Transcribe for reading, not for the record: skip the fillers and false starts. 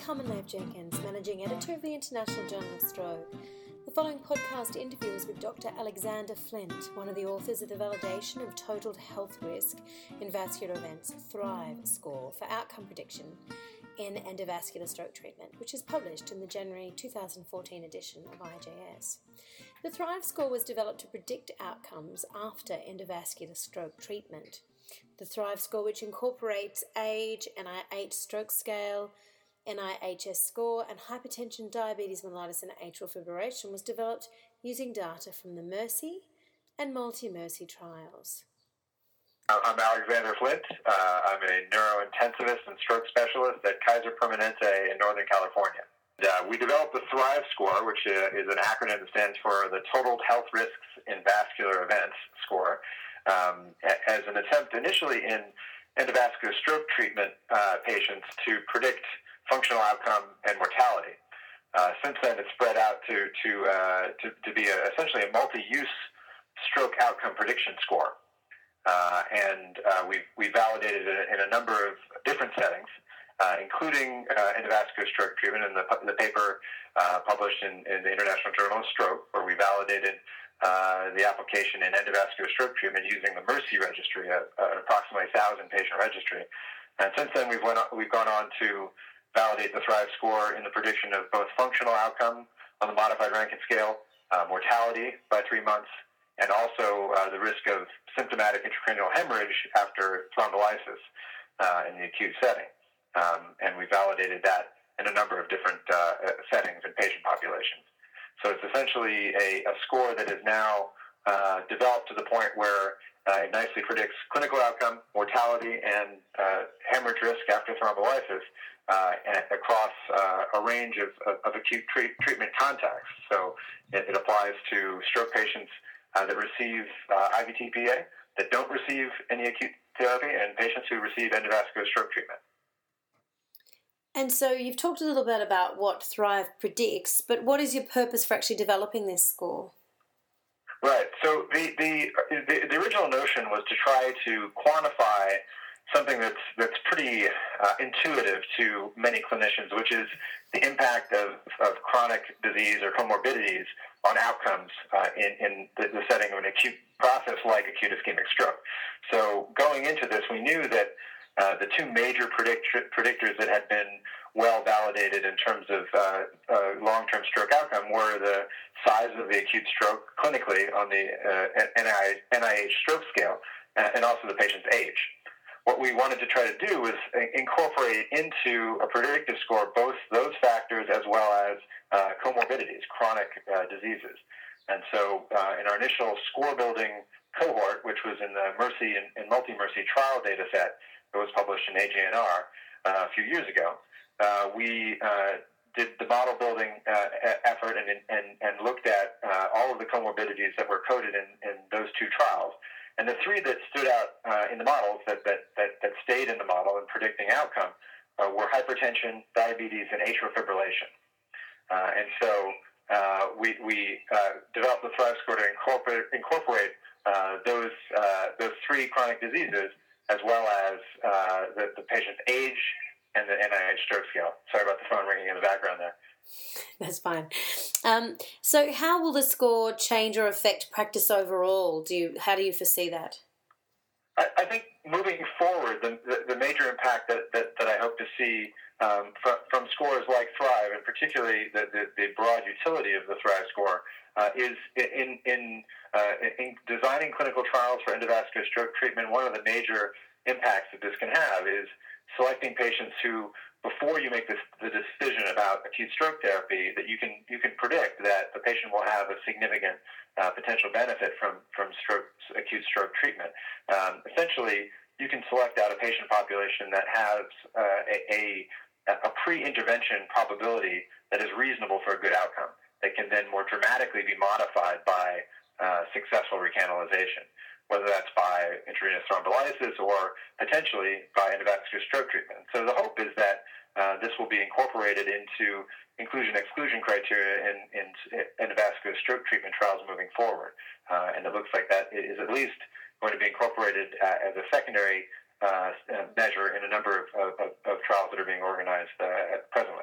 Carmen Lav-Jenkins, Managing Editor of the International Journal of Stroke. The following podcast interview is with Dr. Alexander Flint, one of the authors of the Validation of Total Health Risk in Vascular Events Thrive score for outcome prediction in endovascular stroke treatment, which is published in the January 2014 edition of IJS. The Thrive score was developed to predict outcomes after endovascular stroke treatment. The Thrive score, which incorporates age, NIH stroke scale, NIHS score, and hypertension, diabetes mellitus, and atrial fibrillation, was developed using data from the MERCY and Multi-MERCY trials. I'm Alexander Flint. I'm a neurointensivist and stroke specialist at Kaiser Permanente in Northern California. We developed the Thrive score, which is an acronym that stands for the Total Health Risks in Vascular Events score, as an attempt initially in endovascular stroke treatment patients to predict functional outcome and mortality. Since then, it's spread out to be essentially a multi-use stroke outcome prediction score. We validated it in a number of different settings, including endovascular stroke treatment in the paper published in the International Journal of Stroke, where we validated the application in endovascular stroke treatment using the MERCY registry, an approximately 1,000 patient registry. And since then, we've gone on to validate the Thrive score in the prediction of both functional outcome on the modified Rankin scale, mortality by 3 months, and also the risk of symptomatic intracranial hemorrhage after thrombolysis in the acute setting. And we validated that in a number of different settings and patient populations. So it's essentially a score that is now developed to the point where it nicely predicts clinical outcome, mortality, and hemorrhage risk after thrombolysis across a range of acute treatment contexts. So it applies to stroke patients that receive IVTPA, that don't receive any acute therapy, and patients who receive endovascular stroke treatment. And so you've talked a little bit about what Thrive predicts, but what is your purpose for actually developing this score? Right. So the original notion was to try to quantify something that's pretty intuitive to many clinicians, which is the impact of chronic disease or comorbidities on outcomes in the setting of an acute process like acute ischemic stroke. So going into this, we knew that the two major predictors that had been well validated in terms of long-term stroke outcome were the size of the acute stroke clinically on the NIH stroke scale and also the patient's age. What we wanted to try to do was incorporate into a predictive score both those factors as well as comorbidities, chronic diseases. And so in our initial score-building cohort, which was in the MERCY and Multi-MERCY trial data set that was published in AJNR a few years ago, we did the model building effort and looked at all of the comorbidities that were coded in those two trials. And the three that stood out in the models that stayed in the model in predicting outcome were hypertension, diabetes, and atrial fibrillation. And so we developed the Thrive score to incorporate those three chronic diseases as well as the patient's age and the NIH stroke scale. Sorry about the phone ringing in the background there. That's fine. So how will the score change or affect practice overall? How do you foresee that? I think moving forward, the major impact that I hope to see from scores like Thrive, and particularly the broad utility of the Thrive score, is in designing clinical trials for endovascular stroke treatment. One of the major impacts that this can have is selecting patients who, before you make the decision about acute stroke therapy, that you can predict that the patient will have a significant potential benefit from acute stroke treatment. Essentially, you can select out a patient population that has a pre-intervention probability that is reasonable for a good outcome, that can then more dramatically be modified by successful recanalization, whether that's by intravenous thrombolysis or potentially by endovascular stroke treatment. So the hope is that this will be incorporated into inclusion-exclusion criteria in endovascular stroke treatment trials moving forward. And it looks like that is at least going to be incorporated as a secondary measure in a number of trials that are being organized presently.